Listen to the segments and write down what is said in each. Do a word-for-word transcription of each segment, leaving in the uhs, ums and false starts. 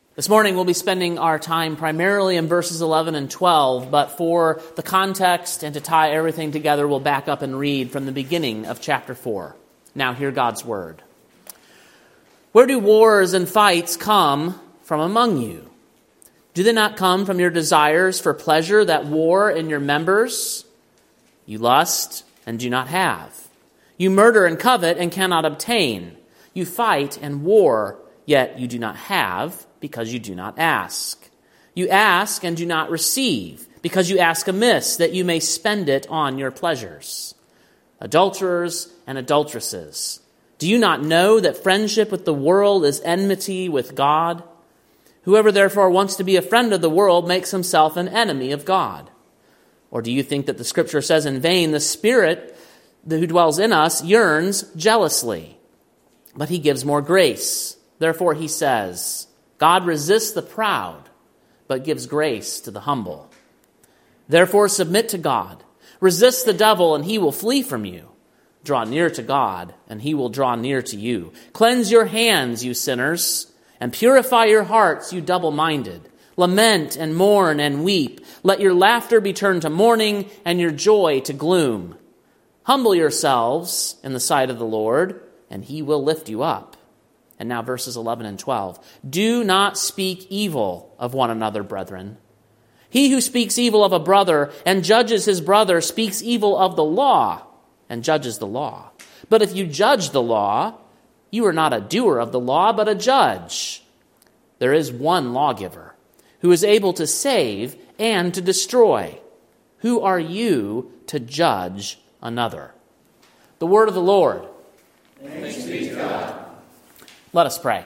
This morning we'll be spending our time primarily in verses eleven and twelve, but for the context and to tie everything together, we'll back up and read from the beginning of chapter four. Now hear God's word. Where do wars and fights come from among you? Do they not come from your desires for pleasure that war in your members? You lust and do not have. You murder and covet and cannot obtain. You fight and war, yet you do not have, because you do not ask. You ask and do not receive, because you ask amiss, that you may spend it on your pleasures. Adulterers and adulteresses, do you not know that friendship with the world is enmity with God? Whoever therefore wants to be a friend of the world makes himself an enemy of God. Or do you think that the Scripture says in vain, the Spirit who dwells in us yearns jealously, but he gives more grace. Therefore he says, God resists the proud, but gives grace to the humble. Therefore submit to God. Resist the devil, and he will flee from you. Draw near to God, and he will draw near to you. Cleanse your hands, you sinners, and purify your hearts, you double-minded. Lament and mourn and weep. Let your laughter be turned to mourning, and your joy to gloom. Humble yourselves in the sight of the Lord, and he will lift you up. And now verses eleven and twelve. Do not speak evil of one another, brethren. He who speaks evil of a brother and judges his brother speaks evil of the law and judges the law. But if you judge the law, you are not a doer of the law, but a judge. There is one lawgiver who is able to save and to destroy. Who are you to judge another? The word of the Lord. Thanks be to God. Let us pray.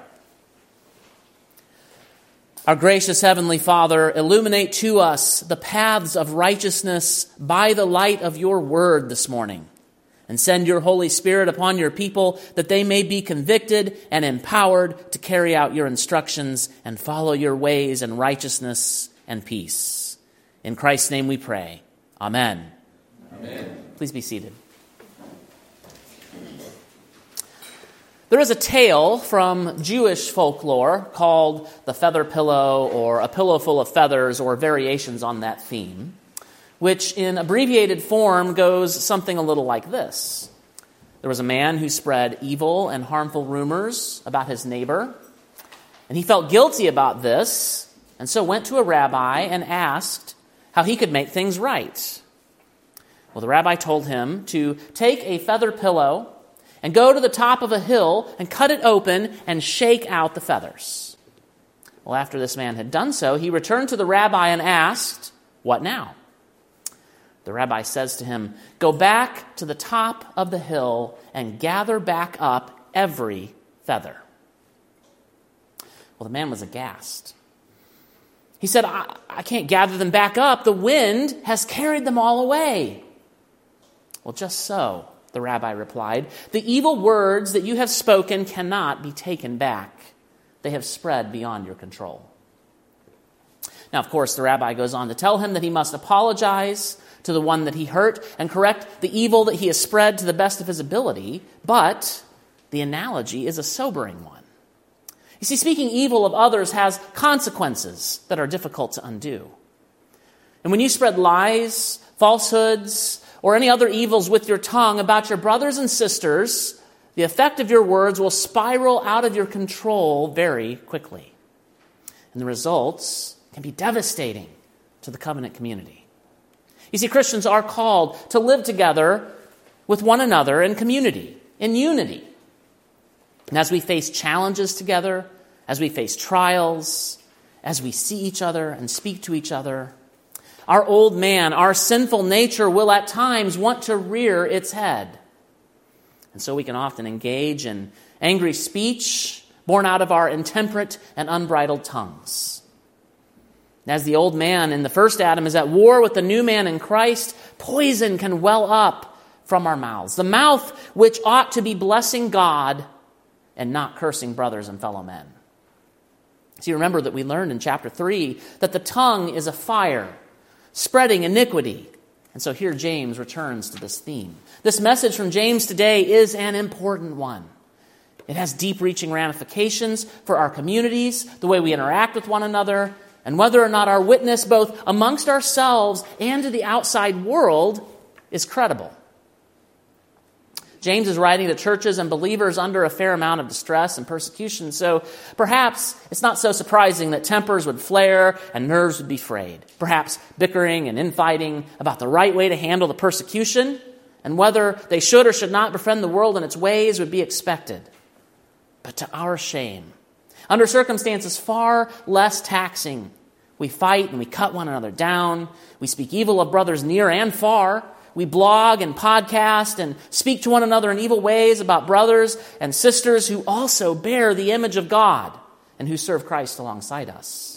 Our gracious Heavenly Father, illuminate to us the paths of righteousness by the light of your word this morning, and send your Holy Spirit upon your people that they may be convicted and empowered to carry out your instructions and follow your ways in righteousness and peace. In Christ's name we pray. Amen. Amen. Please be seated. There is a tale from Jewish folklore called the feather pillow or a pillow full of feathers or variations on that theme, which in abbreviated form goes something a little like this. There was a man who spread evil and harmful rumors about his neighbor, and he felt guilty about this, and so went to a rabbi and asked how he could make things right. Well, the rabbi told him to take a feather pillow and go to the top of a hill and cut it open and shake out the feathers. Well, after this man had done so, he returned to the rabbi and asked, "What now?" The rabbi says to him, "Go back to the top of the hill and gather back up every feather." Well, the man was aghast. He said, I, I can't gather them back up. The wind has carried them all away. Well, just so, the rabbi replied. The evil words that you have spoken cannot be taken back. They have spread beyond your control. Now, of course, the rabbi goes on to tell him that he must apologize to the one that he hurt and correct the evil that he has spread to the best of his ability. But the analogy is a sobering one. You see, speaking evil of others has consequences that are difficult to undo. And when you spread lies, falsehoods, or any other evils with your tongue about your brothers and sisters, the effect of your words will spiral out of your control very quickly. And the results can be devastating to the covenant community. You see, Christians are called to live together with one another in community, in unity. And as we face challenges together, as we face trials, as we see each other and speak to each other, our old man, our sinful nature will at times want to rear its head. And so we can often engage in angry speech born out of our intemperate and unbridled tongues. As the old man in the first Adam is at war with the new man in Christ, poison can well up from our mouths. The mouth which ought to be blessing God and not cursing brothers and fellow men. So you remember that we learned in chapter three that the tongue is a fire, spreading iniquity. And so here James returns to this theme. This message from James today is an important one. It has deep-reaching ramifications for our communities, the way we interact with one another, and whether or not our witness, both amongst ourselves and to the outside world, is credible. James is writing to churches and believers under a fair amount of distress and persecution, so perhaps it's not so surprising that tempers would flare and nerves would be frayed. Perhaps bickering and infighting about the right way to handle the persecution and whether they should or should not befriend the world in its ways would be expected. But to our shame, under circumstances far less taxing, we fight and we cut one another down. We speak evil of brothers near and far. We blog and podcast and speak to one another in evil ways about brothers and sisters who also bear the image of God and who serve Christ alongside us.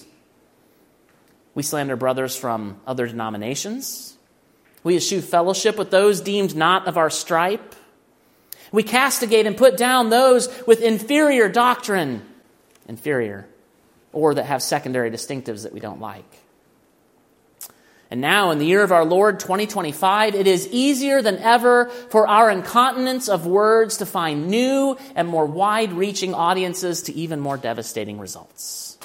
We slander brothers from other denominations. We eschew fellowship with those deemed not of our stripe. We castigate and put down those with inferior doctrine, inferior, or that have secondary distinctives that we don't like. And now, in the year of our Lord, twenty twenty-five, it is easier than ever for our incontinence of words to find new and more wide-reaching audiences to even more devastating results.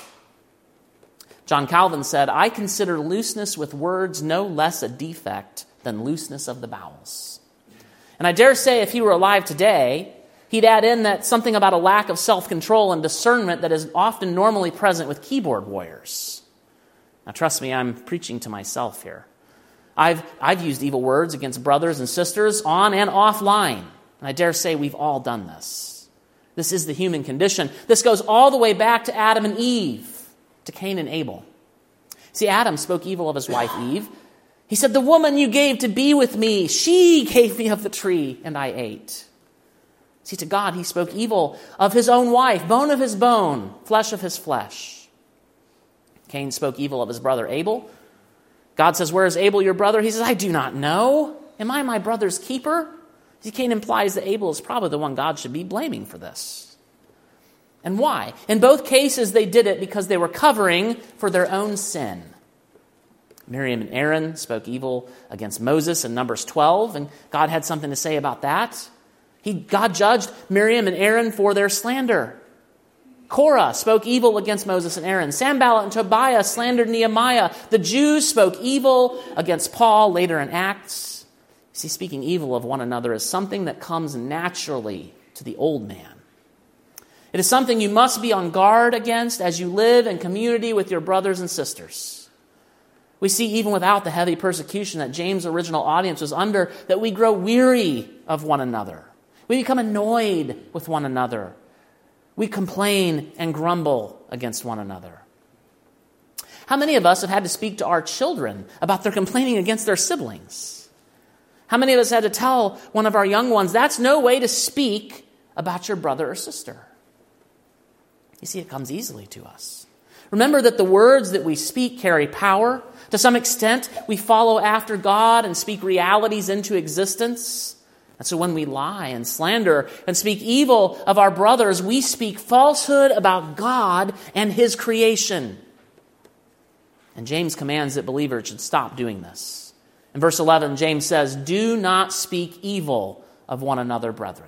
John Calvin said, "I consider looseness with words no less a defect than looseness of the bowels." And I dare say if he were alive today, he'd add in that something about a lack of self-control and discernment that is often normally present with keyboard warriors. Now, trust me, I'm preaching to myself here. I've, I've used evil words against brothers and sisters on and offline. And I dare say we've all done this. This is the human condition. This goes all the way back to Adam and Eve, to Cain and Abel. See, Adam spoke evil of his wife Eve. He said, "The woman you gave to be with me, she gave me of the tree, and I ate." See, to God, he spoke evil of his own wife, bone of his bone, flesh of his flesh. Cain spoke evil of his brother Abel. God says, "Where is Abel, your brother?" He says, "I do not know. Am I my brother's keeper?" See, Cain implies that Abel is probably the one God should be blaming for this. And why? In both cases, they did it because they were covering for their own sin. Miriam and Aaron spoke evil against Moses in Numbers twelve, and God had something to say about that. He, God judged Miriam and Aaron for their slander. Korah spoke evil against Moses and Aaron. Sanballat and Tobiah slandered Nehemiah. The Jews spoke evil against Paul later in Acts. See, speaking evil of one another is something that comes naturally to the old man. It is something you must be on guard against as you live in community with your brothers and sisters. We see even without the heavy persecution that James' original audience was under, that we grow weary of one another. We become annoyed with one another. We complain and grumble against one another. How many of us have had to speak to our children about their complaining against their siblings? How many of us had to tell one of our young ones, that's no way to speak about your brother or sister? You see, it comes easily to us. Remember that the words that we speak carry power. To some extent, we follow after God and speak realities into existence. And so when we lie and slander and speak evil of our brothers, we speak falsehood about God and his creation. And James commands that believers should stop doing this. In verse eleven, James says, "Do not speak evil of one another, brethren."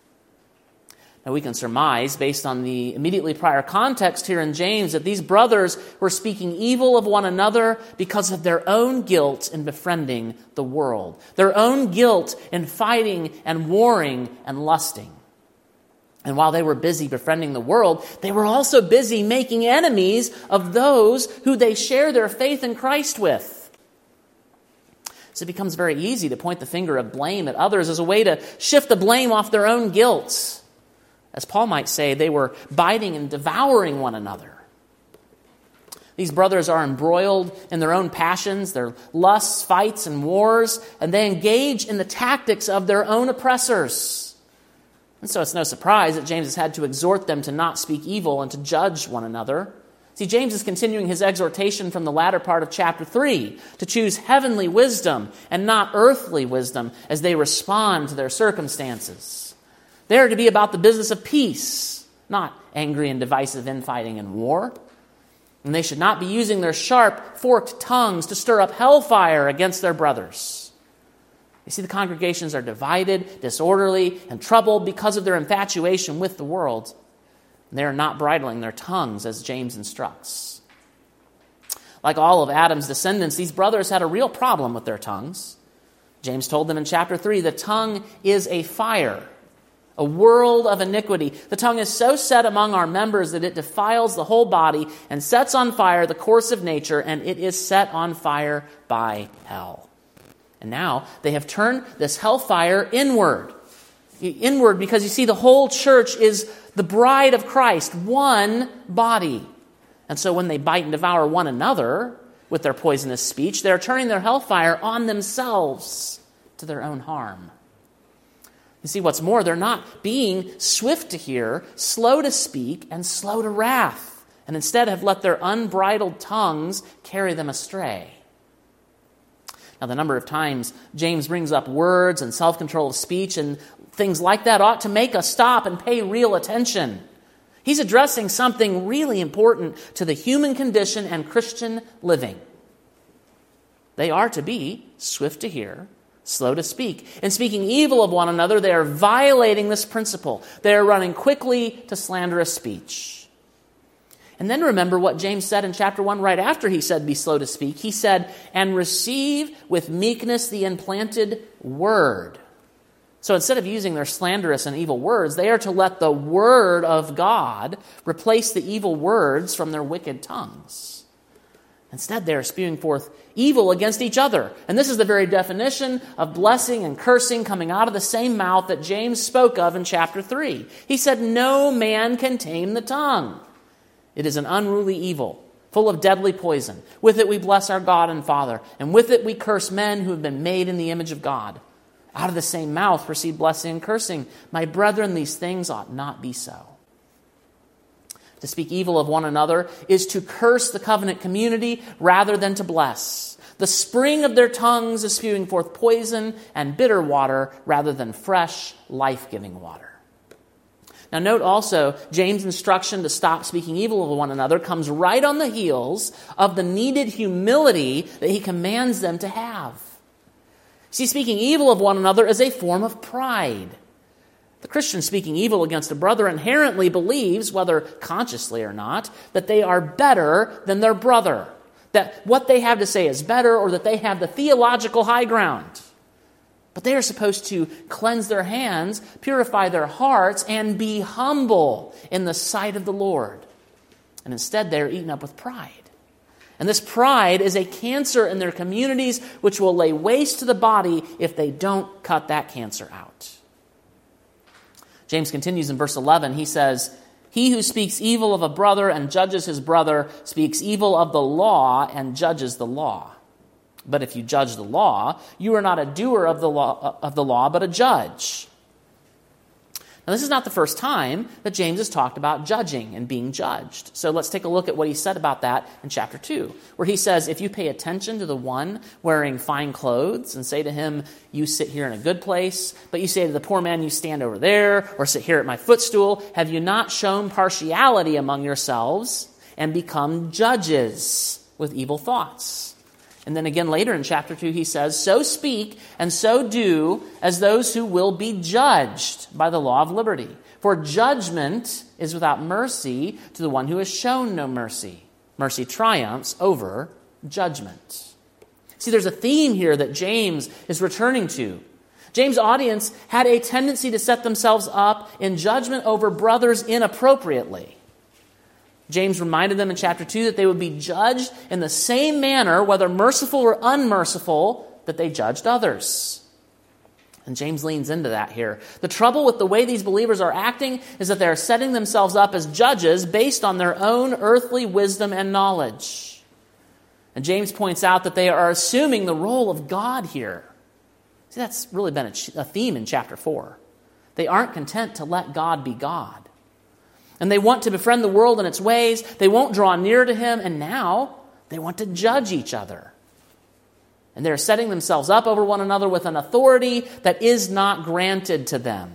Now we can surmise, based on the immediately prior context here in James, that these brothers were speaking evil of one another because of their own guilt in befriending the world, their own guilt in fighting and warring and lusting. And while they were busy befriending the world, they were also busy making enemies of those who they share their faith in Christ with. So it becomes very easy to point the finger of blame at others as a way to shift the blame off their own guilt. As Paul might say, they were biting and devouring one another. These brothers are embroiled in their own passions, their lusts, fights, and wars, and they engage in the tactics of their own oppressors. And so it's no surprise that James has had to exhort them to not speak evil and to judge one another. See, James is continuing his exhortation from the latter part of chapter three to choose heavenly wisdom and not earthly wisdom as they respond to their circumstances. They are to be about the business of peace, not angry and divisive infighting and war. And they should not be using their sharp, forked tongues to stir up hellfire against their brothers. You see, the congregations are divided, disorderly, and troubled because of their infatuation with the world. They are not bridling their tongues, as James instructs. Like all of Adam's descendants, these brothers had a real problem with their tongues. James told them in chapter three, the tongue is a fire, a world of iniquity. The tongue is so set among our members that it defiles the whole body and sets on fire the course of nature, and it is set on fire by hell. And now they have turned this hellfire inward. Inward because you see, the whole church is the bride of Christ, one body. And so when they bite and devour one another with their poisonous speech, they're turning their hellfire on themselves to their own harm. You see, what's more, they're not being swift to hear, slow to speak, and slow to wrath, and instead have let their unbridled tongues carry them astray. Now, the number of times James brings up words and self-control of speech and things like that ought to make us stop and pay real attention. He's addressing something really important to the human condition and Christian living. They are to be swift to hear, slow to speak. In speaking evil of one another, they are violating this principle. They are running quickly to slanderous speech. And then remember what James said in chapter one right after he said, be slow to speak. He said, and receive with meekness the implanted word. So instead of using their slanderous and evil words, they are to let the word of God replace the evil words from their wicked tongues. Instead, they are spewing forth evil against each other. And this is the very definition of blessing and cursing coming out of the same mouth that James spoke of in chapter three. He said, no man can tame the tongue. It is an unruly evil, full of deadly poison. With it we bless our God and Father, and with it we curse men who have been made in the image of God. Out of the same mouth proceed blessing and cursing. My brethren, these things ought not be so. To speak evil of one another is to curse the covenant community rather than to bless. The spring of their tongues is spewing forth poison and bitter water rather than fresh, life-giving water. Now note also, James' instruction to stop speaking evil of one another comes right on the heels of the needed humility that he commands them to have. See, speaking evil of one another is a form of pride. The Christian speaking evil against a brother inherently believes, whether consciously or not, that they are better than their brother, that what they have to say is better, or that they have the theological high ground. But they are supposed to cleanse their hands, purify their hearts, and be humble in the sight of the Lord. And instead, they are eaten up with pride. And this pride is a cancer in their communities which will lay waste to the body if they don't cut that cancer out. James continues in verse eleven. He says, he who speaks evil of a brother and judges his brother speaks evil of the law and judges the law. But if you judge the law, you are not a doer of the law, of the law, but a judge. Now, this is not the first time that James has talked about judging and being judged. So let's take a look at what he said about that in chapter two, where he says, if you pay attention to the one wearing fine clothes and say to him, you sit here in a good place, but you say to the poor man, you stand over there, or sit here at my footstool, have you not shown partiality among yourselves and become judges with evil thoughts? And then again later in chapter two, he says, so speak and so do as those who will be judged by the law of liberty. For judgment is without mercy to the one who has shown no mercy. Mercy triumphs over judgment. See, there's a theme here that James is returning to. James' audience had a tendency to set themselves up in judgment over brothers inappropriately. James reminded them in chapter two that they would be judged in the same manner, whether merciful or unmerciful, that they judged others. And James leans into that here. The trouble with the way these believers are acting is that they are setting themselves up as judges based on their own earthly wisdom and knowledge. And James points out that they are assuming the role of God here. See, that's really been a theme in chapter four. They aren't content to let God be God. And they want to befriend the world in its ways. They won't draw near to him. And now they want to judge each other. And they're setting themselves up over one another with an authority that is not granted to them.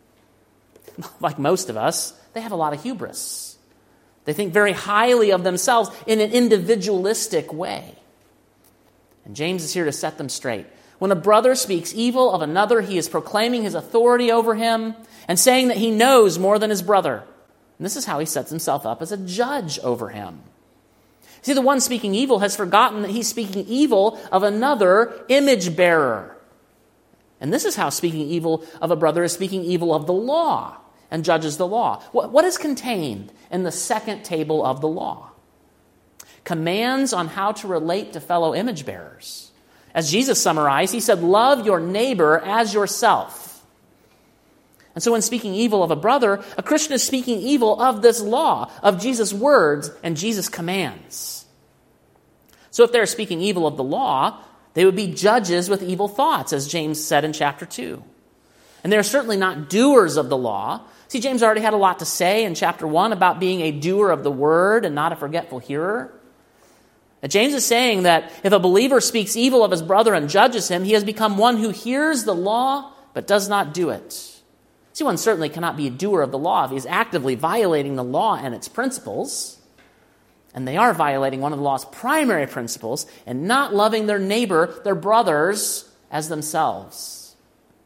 Like most of us, they have a lot of hubris. They think very highly of themselves in an individualistic way. And James is here to set them straight. When a brother speaks evil of another, he is proclaiming his authority over him and saying that he knows more than his brother. And this is how he sets himself up as a judge over him. See, the one speaking evil has forgotten that he's speaking evil of another image bearer. And this is how speaking evil of a brother is speaking evil of the law and judges the law. What is contained in the second table of the law? Commands on how to relate to fellow image bearers. As Jesus summarized, he said, love your neighbor as yourself. And so when speaking evil of a brother, a Christian is speaking evil of this law, of Jesus' words and Jesus' commands. So if they're speaking evil of the law, they would be judges with evil thoughts, as James said in chapter two. And they're certainly not doers of the law. See, James already had a lot to say in chapter one about being a doer of the word and not a forgetful hearer. And James is saying that if a believer speaks evil of his brother and judges him, he has become one who hears the law but does not do it. See, one certainly cannot be a doer of the law if he is actively violating the law and its principles. And they are violating one of the law's primary principles and not loving their neighbor, their brothers, as themselves.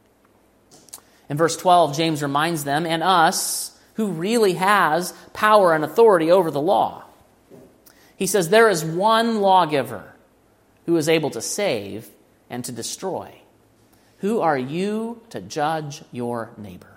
In verse twelve, James reminds them and us who really has power and authority over the law. He says, there is one lawgiver who is able to save and to destroy. Who are you to judge your neighbor?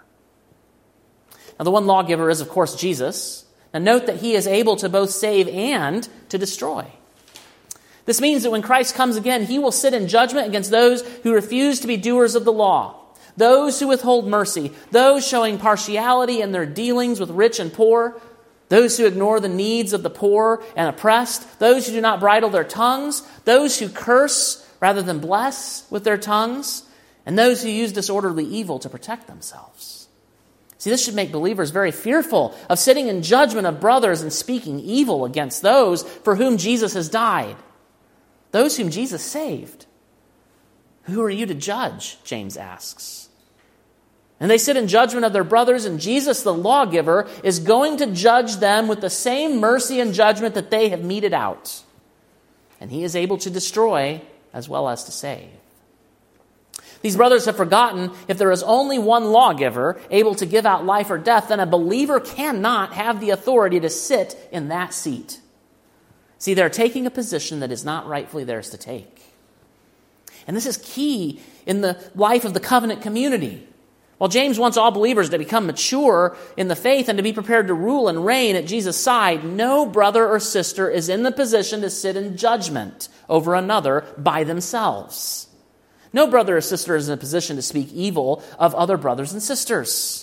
Now, the one lawgiver is, of course, Jesus. Now, note that he is able to both save and to destroy. This means that when Christ comes again, he will sit in judgment against those who refuse to be doers of the law, those who withhold mercy, those showing partiality in their dealings with rich and poor, those who ignore the needs of the poor and oppressed, those who do not bridle their tongues, those who curse rather than bless with their tongues, and those who use disorderly evil to protect themselves. See, this should make believers very fearful of sitting in judgment of brothers and speaking evil against those for whom Jesus has died, those whom Jesus saved. Who are you to judge? James asks. And they sit in judgment of their brothers, and Jesus, the lawgiver, is going to judge them with the same mercy and judgment that they have meted out. And he is able to destroy as well as to save. These brothers have forgotten if there is only one lawgiver able to give out life or death, then a believer cannot have the authority to sit in that seat. See, they're taking a position that is not rightfully theirs to take. And this is key in the life of the covenant community. While James wants all believers to become mature in the faith and to be prepared to rule and reign at Jesus' side, no brother or sister is in the position to sit in judgment over another by themselves. No brother or sister is in a position to speak evil of other brothers and sisters.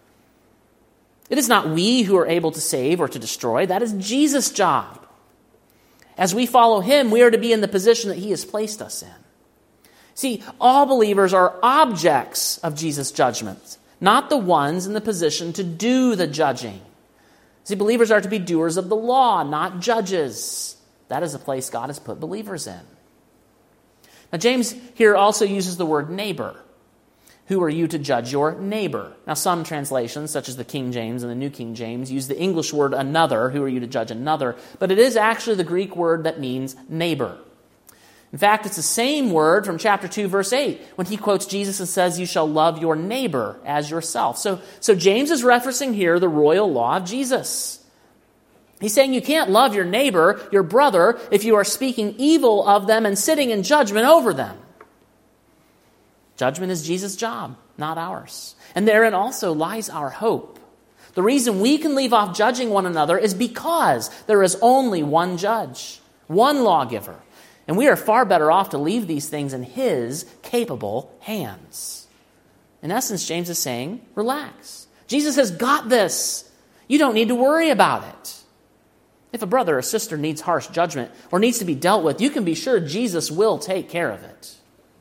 It is not we who are able to save or to destroy. That is Jesus' job. As we follow him, we are to be in the position that he has placed us in. See, all believers are objects of Jesus' judgment, not the ones in the position to do the judging. See, believers are to be doers of the law, not judges. That is the place God has put believers in. Now, James here also uses the word neighbor. Who are you to judge your neighbor? Now, some translations, such as the King James and the New King James, use the English word another. Who are you to judge another? But it is actually the Greek word that means neighbor. In fact, it's the same word from chapter two, verse eight, when he quotes Jesus and says, you shall love your neighbor as yourself. So, so James is referencing here the royal law of Jesus. He's saying you can't love your neighbor, your brother, if you are speaking evil of them and sitting in judgment over them. Judgment is Jesus' job, not ours. And therein also lies our hope. The reason we can leave off judging one another is because there is only one judge, one lawgiver. And we are far better off to leave these things in his capable hands. In essence, James is saying, relax. Jesus has got this. You don't need to worry about it. If a brother or sister needs harsh judgment or needs to be dealt with, you can be sure Jesus will take care of it.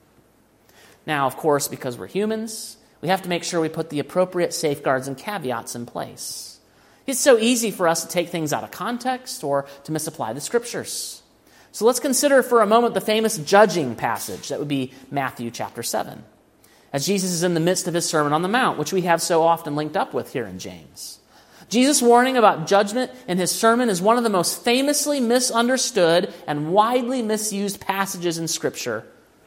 Now, of course, because we're humans, we have to make sure we put the appropriate safeguards and caveats in place. It's so easy for us to take things out of context or to misapply the scriptures. So let's consider for a moment the famous judging passage. That would be Matthew chapter seven. As Jesus is in the midst of his Sermon on the Mount, which we have so often linked up with here in James. Jesus' warning about judgment in his sermon is one of the most famously misunderstood and widely misused passages in Scripture.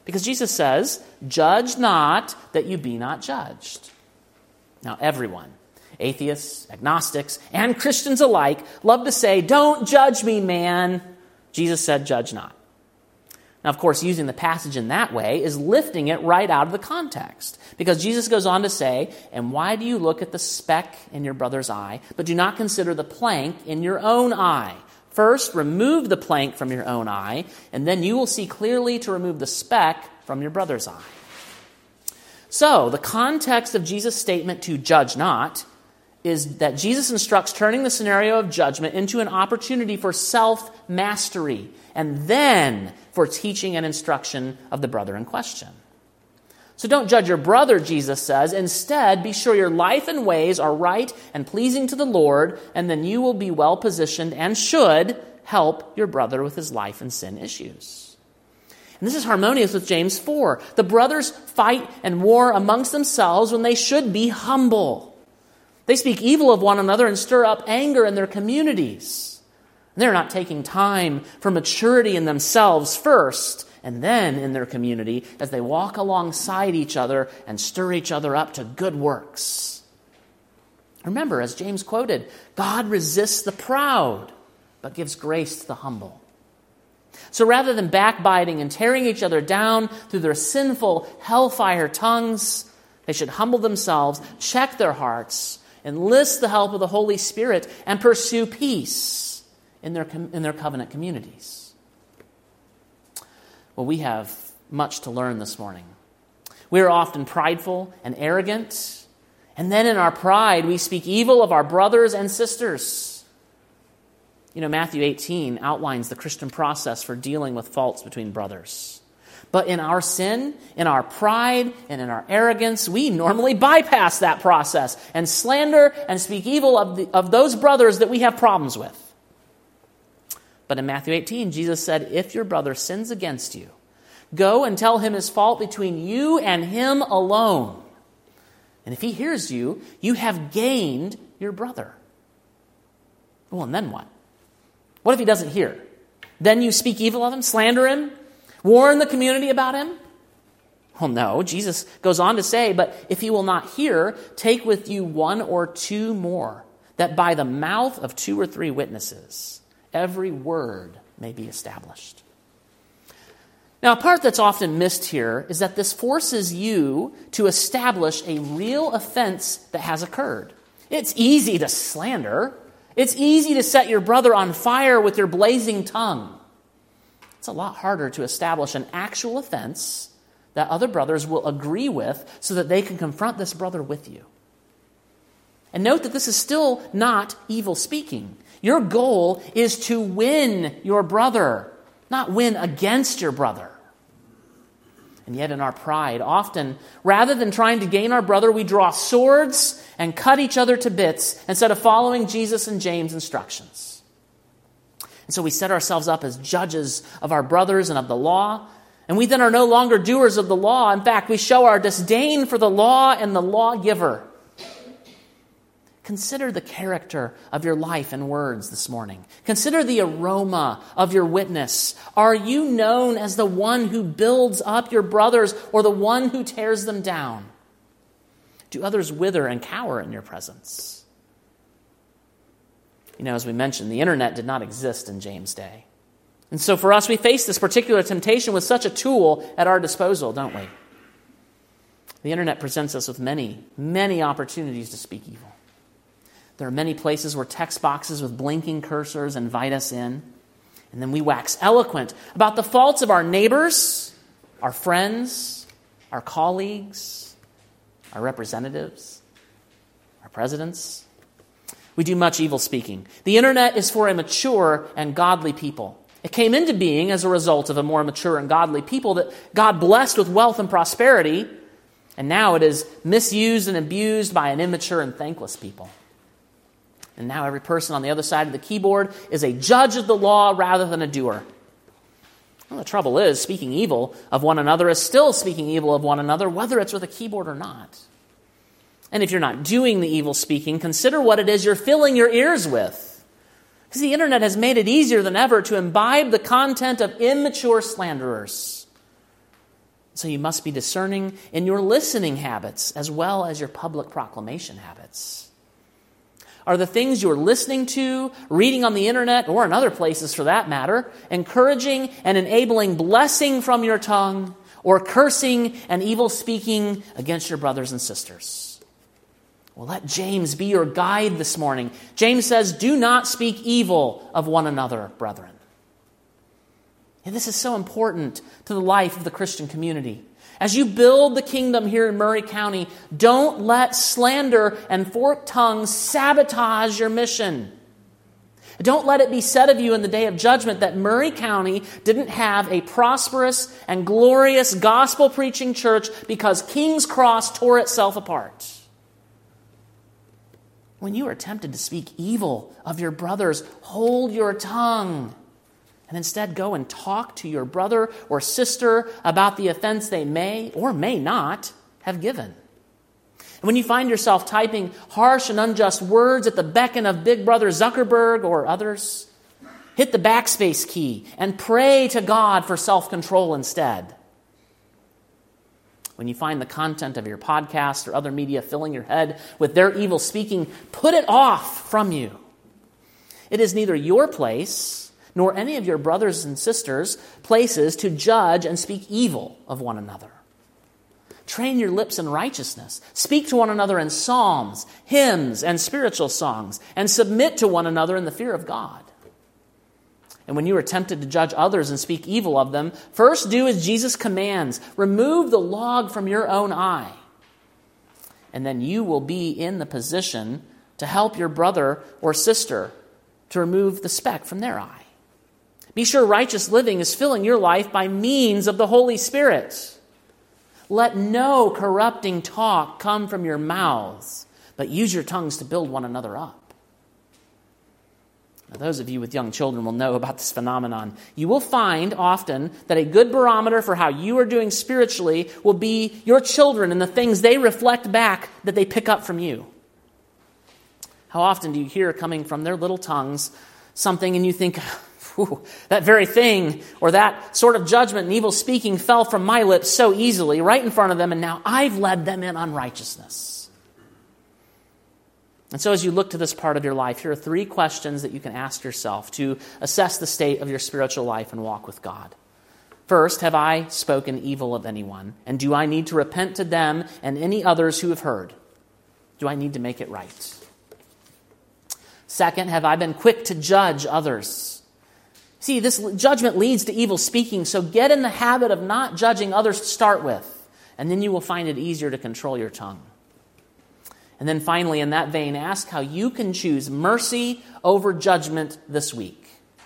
Because Jesus says, judge not that you be not judged. Now, everyone, atheists, agnostics, and Christians alike, love to say, don't judge me, man. Jesus said, judge not. Now, of course, using the passage in that way is lifting it right out of the context. Because Jesus goes on to say, and why do you look at the speck in your brother's eye, but do not consider the plank in your own eye? First, remove the plank from your own eye, and then you will see clearly to remove the speck from your brother's eye. So, the context of Jesus' statement to judge not is that Jesus instructs turning the scenario of judgment into an opportunity for self-mastery, and then for teaching and instruction of the brother in question. So don't judge your brother, Jesus says. Instead, be sure your life and ways are right and pleasing to the Lord, and then you will be well positioned and should help your brother with his life and sin issues. And this is harmonious with James four. The brothers fight and war amongst themselves when they should be humble. They speak evil of one another and stir up anger in their communities. They're not taking time for maturity in themselves first, and then in their community as they walk alongside each other and stir each other up to good works. Remember, as James quoted, God resists the proud, but gives grace to the humble. So rather than backbiting and tearing each other down through their sinful hellfire tongues, they should humble themselves, check their hearts, enlist the help of the Holy Spirit, and pursue peace in their, in their covenant communities. Well, we have much to learn this morning. We are often prideful and arrogant, and then in our pride, we speak evil of our brothers and sisters. You know, Matthew eighteen outlines the Christian process for dealing with faults between brothers. But in our sin, in our pride, and in our arrogance, we normally bypass that process and slander and speak evil of, the, of those brothers that we have problems with. But in Matthew eighteen, Jesus said, if your brother sins against you, go and tell him his fault between you and him alone. And if he hears you, you have gained your brother. Well, and then what? What if he doesn't hear? Then you speak evil of him, slander him, warn the community about him? Well, no. Jesus goes on to say, but if he will not hear, take with you one or two more, that by the mouth of two or three witnesses every word may be established. Now, a part that's often missed here is that this forces you to establish a real offense that has occurred. It's easy to slander. It's easy to set your brother on fire with your blazing tongue. It's a lot harder to establish an actual offense that other brothers will agree with so that they can confront this brother with you. And note that this is still not evil speaking. Your goal is to win your brother, not win against your brother. And yet in our pride, often, rather than trying to gain our brother, we draw swords and cut each other to bits instead of following Jesus and James' instructions. And so we set ourselves up as judges of our brothers and of the law, and we then are no longer doers of the law. In fact, we show our disdain for the law and the lawgiver. Consider the character of your life and words this morning. Consider the aroma of your witness. Are you known as the one who builds up your brothers or the one who tears them down? Do others wither and cower in your presence? You know, as we mentioned, the internet did not exist in James' day. And so for us, we face this particular temptation with such a tool at our disposal, don't we? The internet presents us with many, many opportunities to speak evil. There are many places where text boxes with blinking cursors invite us in. And then we wax eloquent about the faults of our neighbors, our friends, our colleagues, our representatives, our presidents. We do much evil speaking. The internet is for a mature and godly people. It came into being as a result of a more mature and godly people that God blessed with wealth and prosperity. And now it is misused and abused by an immature and thankless people. And now every person on the other side of the keyboard is a judge of the law rather than a doer. Well, the trouble is, speaking evil of one another is still speaking evil of one another, whether it's with a keyboard or not. And if you're not doing the evil speaking, consider what it is you're filling your ears with. Because the internet has made it easier than ever to imbibe the content of immature slanderers. So you must be discerning in your listening habits as well as your public proclamation habits. Are the things you're listening to, reading on the internet, or in other places for that matter, encouraging and enabling blessing from your tongue, or cursing and evil speaking against your brothers and sisters? Well, let James be your guide this morning. James says, do not speak evil of one another, brethren. And this is so important to the life of the Christian community. As you build the kingdom here in Murray County, don't let slander and forked tongues sabotage your mission. Don't let it be said of you in the day of judgment that Murray County didn't have a prosperous and glorious gospel-preaching church because King's Cross tore itself apart. When you are tempted to speak evil of your brothers, hold your tongue. And instead go and talk to your brother or sister about the offense they may or may not have given. And when you find yourself typing harsh and unjust words at the beckon of Big Brother Zuckerberg or others, hit the backspace key and pray to God for self-control instead. When you find the content of your podcast or other media filling your head with their evil speaking, put it off from you. It is neither your place nor any of your brothers and sisters' places to judge and speak evil of one another. Train your lips in righteousness. Speak to one another in psalms, hymns, and spiritual songs, and submit to one another in the fear of God. And when you are tempted to judge others and speak evil of them, first do as Jesus commands. Remove the log from your own eye. And then you will be in the position to help your brother or sister to remove the speck from their eye. Be sure righteous living is filling your life by means of the Holy Spirit. Let no corrupting talk come from your mouths, but use your tongues to build one another up. Now, those of you with young children will know about this phenomenon. You will find often that a good barometer for how you are doing spiritually will be your children and the things they reflect back that they pick up from you. How often do you hear coming from their little tongues something and you think, Ooh, that very thing or that sort of judgment and evil speaking fell from my lips so easily right in front of them, and now I've led them in unrighteousness. And so as you look to this part of your life, here are three questions that you can ask yourself to assess the state of your spiritual life and walk with God. First, have I spoken evil of anyone? And do I need to repent to them and any others who have heard? Do I need to make it right? Second, have I been quick to judge others? See, this judgment leads to evil speaking, so get in the habit of not judging others to start with, and then you will find it easier to control your tongue. And then finally, in that vein, ask how you can choose mercy over judgment this week.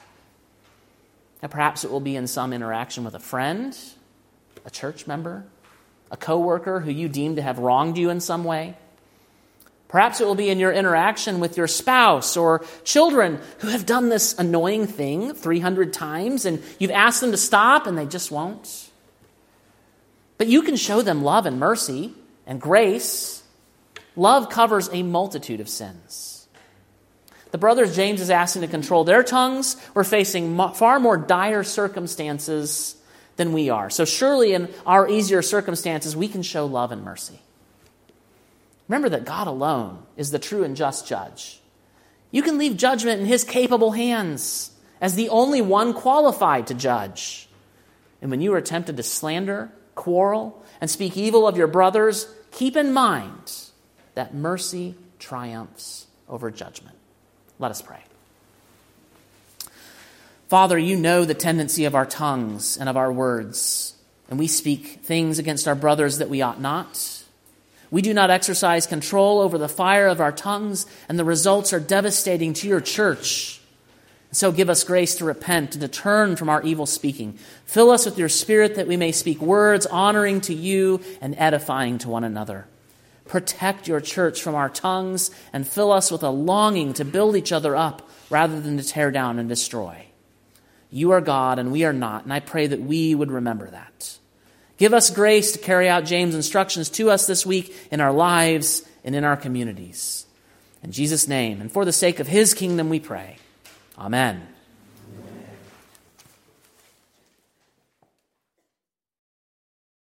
Now, perhaps it will be in some interaction with a friend, a church member, a coworker who you deem to have wronged you in some way. Perhaps it will be in your interaction with your spouse or children who have done this annoying thing three hundred times and you've asked them to stop and they just won't. But you can show them love and mercy and grace. Love covers a multitude of sins. The brothers James is asking to control their tongues were facing far more dire circumstances than we are. So surely in our easier circumstances, we can show love and mercy. Remember that God alone is the true and just judge. You can leave judgment in His capable hands as the only one qualified to judge. And when you are tempted to slander, quarrel, and speak evil of your brothers, keep in mind that mercy triumphs over judgment. Let us pray. Father, you know the tendency of our tongues and of our words, and we speak things against our brothers that we ought not. We do not exercise control over the fire of our tongues, and the results are devastating to your church. So give us grace to repent and to turn from our evil speaking. Fill us with your Spirit that we may speak words honoring to you and edifying to one another. Protect your church from our tongues and fill us with a longing to build each other up rather than to tear down and destroy. You are God and we are not, and I pray that we would remember that. Give us grace to carry out James' instructions to us this week in our lives and in our communities. In Jesus' name, and for the sake of His kingdom we pray. Amen.